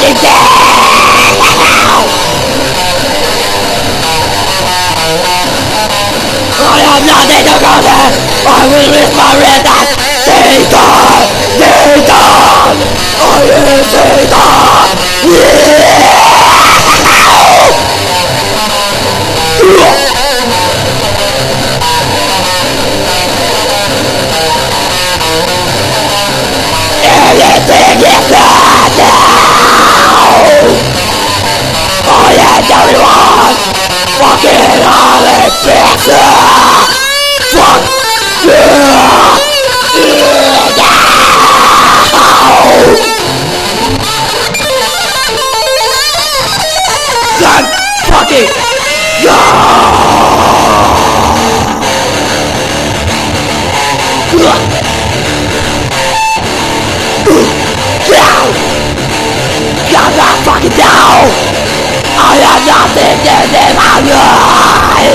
I have nothing to go there. I will risk my wrist at Satan! Satan! I am Satan! Anything is not now! I am the only one! Fucking all the pizza! Fuck yeah! God fucking God fucking down! I have nothing to deny!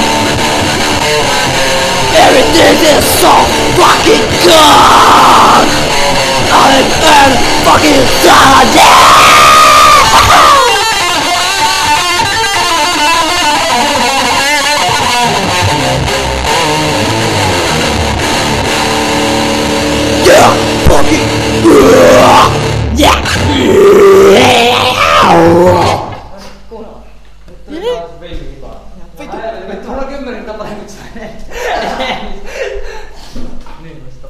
Everything is so fucking good! I am fucking sad! Yeah! Fucking yeah! Vittu, tuolla 10 tapaa nyt